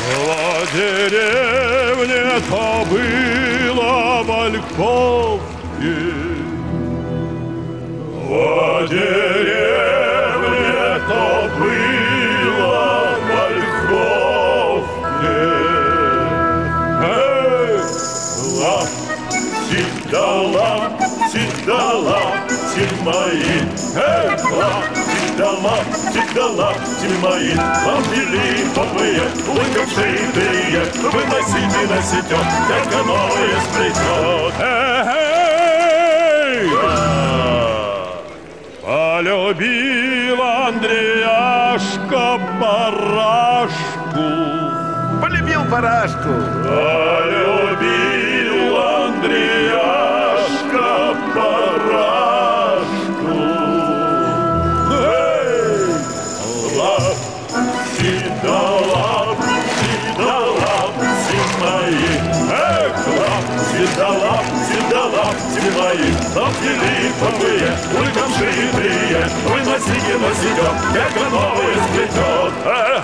В деревне-то было в Ольховке, в деревне-то было в Ольховке. Лапти мои, лапти мои, лапти липовые, лыком шитые, выносите на сетёк, как оно и сплетёт. Полюбил Андреяшка барашку. Полюбил барашку. Полюбил Андреяшка барашку. Лапти да лапти мои. Лапти да лапти мои. Лапти липовые, лыком шитые, выносите на сетёк, как оно и сплетёт.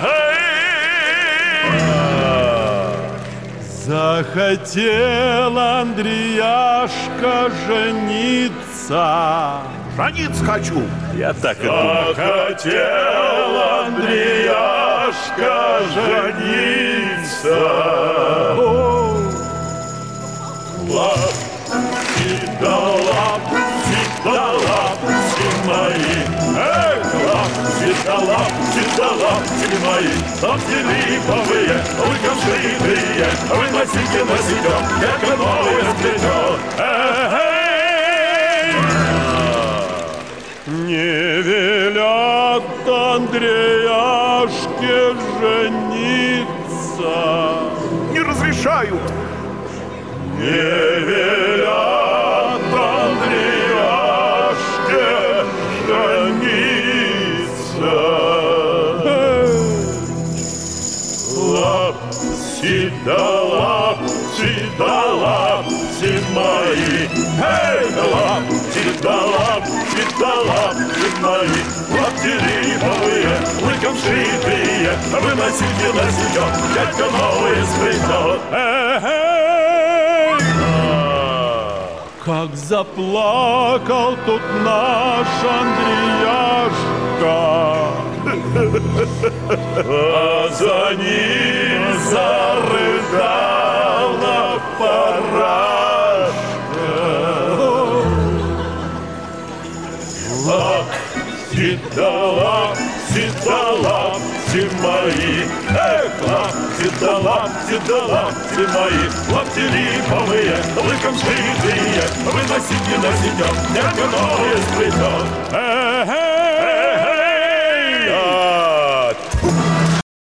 Захотел Андреяшка жениться. Жениться хочу. Я так и думал. Захотел Андреяшка жениться. Лапти да лапти мои. Лапти да лапти мои. Лапти липовые, лыком шитые, выносите на сетёк, как оно и сплетёт. Не велят Андреяшке жениться. Не разрешают. Не велят Андреяшке жениться. Лапти да лапти мои. Лапти да лапти мои. Лапти липовые, лыком шитые, выносите на сетёк, как оно и сплетёт. Как заплакал тут наш Андреяшка, а за ним зарыдала парашка. Лапти да лапти мои. Лапти да лапти мои. Лапти липовые, лыком шитые, выносите на сетёк, как оно и сплетёт.